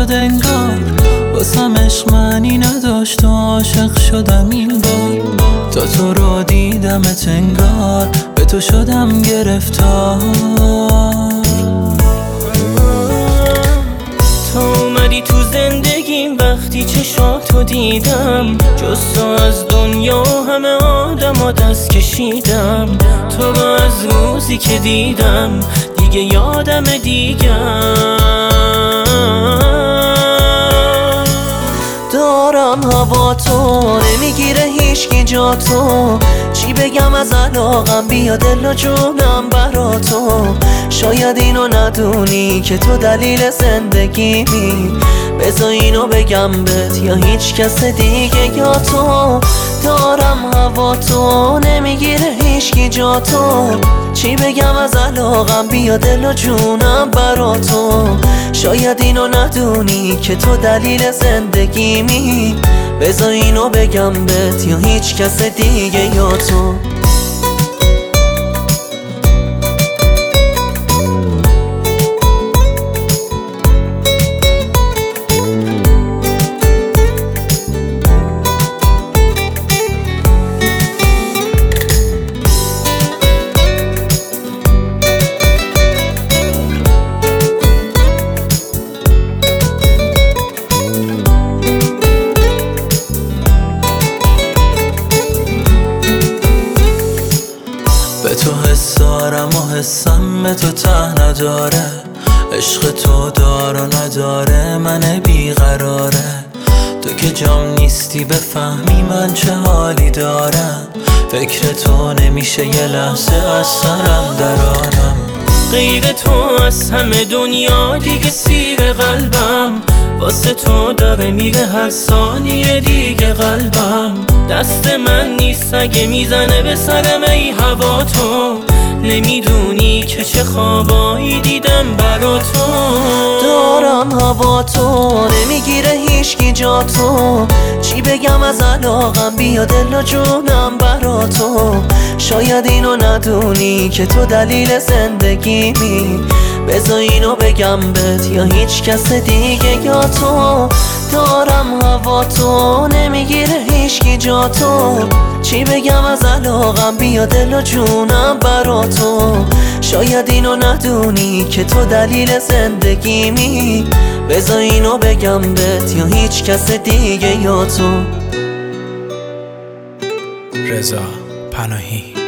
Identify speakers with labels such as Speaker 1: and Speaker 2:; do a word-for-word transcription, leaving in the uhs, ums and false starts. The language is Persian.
Speaker 1: شد انگار واسم عشق معنی نداشت و عاشق شدم این بار. تا تو رو دیدمت انگار به تو شدم گرفتار.
Speaker 2: تا اومدی تو زندگیم وقتی چشاتو دیدم، جز تو از دنیا همه آدما دست کشیدم. تو رو از روزی که دیدم دیگه یادم دیگم.
Speaker 3: دارم هوا تو نمیگیره هیچکی جا تو، چی بگم از علاقم بیا دل و جونم برا تو. شاید اینو ندونی که تو دلیل زندگیمی، بذار اینو بگم بهت یا هیچ کس دیگه یا تو. دارم هوا تو نمیگیره هیچکی جا تو، چی بگم از علاقم بیا دل و جونم برا تو. شاید اینو ندونی که تو دلیل زندگیمی، بذار اینو بگم بهت یا هیچ کس دیگه یا تو.
Speaker 1: به تو حس دارم و حسم به تو ته نداره. عشق تو دار و نداره من بیقراره. تو که جام نیستی بفهمی من چه حالی دارم. فکر تو نمیشه یه لحظه از سرم درارم.
Speaker 2: غیر تو از همه دنیا دیگه سیر قلبم، واسه تو داره میره هر ثانیه دیگه قلبم. دست من نیست اگه میزنه به سرم ای هوا تو، نمیدونی که چه خوابایی دیدم برا تو.
Speaker 3: دارم هوا تو نمیگیره هیچکی جا تو، چی بگم از علاقم بیا دل و جونم برا تو. شاید اینو ندونی که تو دلیل زندگیمی، بذار اینو بگم بهت یا هیچ کس دیگه یا تو. دارم هوا تو نمیگیره هیچکی جا تو، چی بگم از علاقم بیا دل و جونم برا تو. شاید اینو ندونی که تو دلیل زندگیمی، بذار اینو بگم بهت یا هیچ کس دیگه یا تو.
Speaker 4: رضا پناهی.